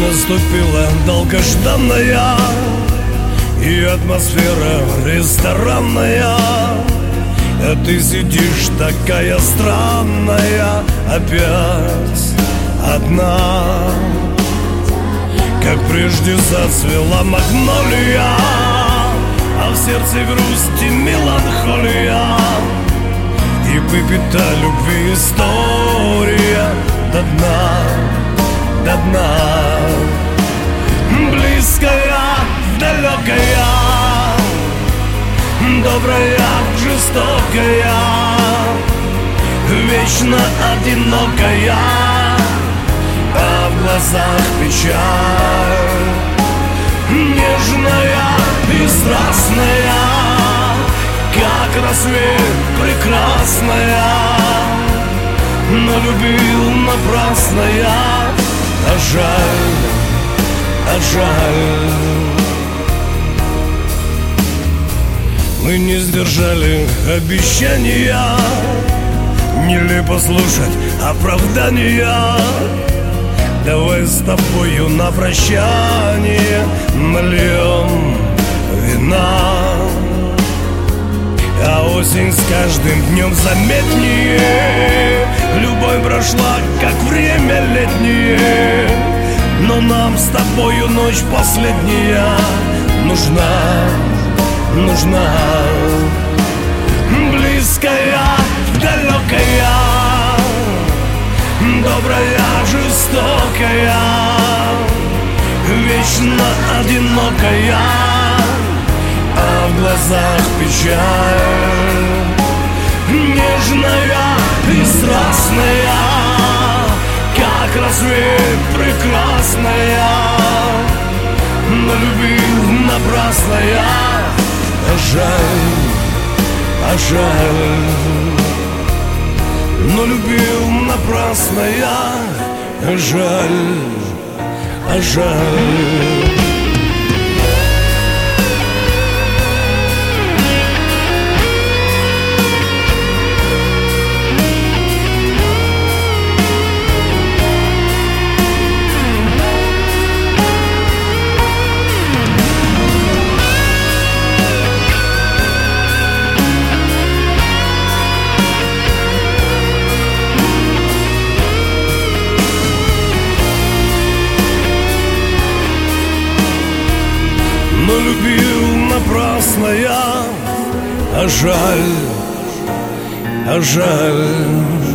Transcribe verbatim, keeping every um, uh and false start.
Наступила долгожданная и атмосфера ресторанная, а ты сидишь такая странная, опять одна. Как прежде зацвела магнолия, а в сердце грусть и меланхолия, и выпита любви история до дна, до дна. Близкая, далекая, добрая, жестокая, вечно одинокая, а в глазах печаль. Нежная и страстная, как рассвет прекрасная, но любил напрасно я, а жаль, а жаль. Мы не сдержали обещания, нелепо слушать оправдания. Давай с тобою на прощание нальем вина. А осень с каждым днем заметнее, любовь прошла, как время летнее, но нам с тобою ночь последняя нужна, нужна. Близкая, далекая, добрая, жестокая, вечно одинокая, а в глазах печаль. Нежная и страстная, как рассвет прекрасная, но любил напрасно я, а жаль, а жаль. Но любил напрасно я, а жаль, а жаль. Но любил напрасно я, а жаль, а жаль.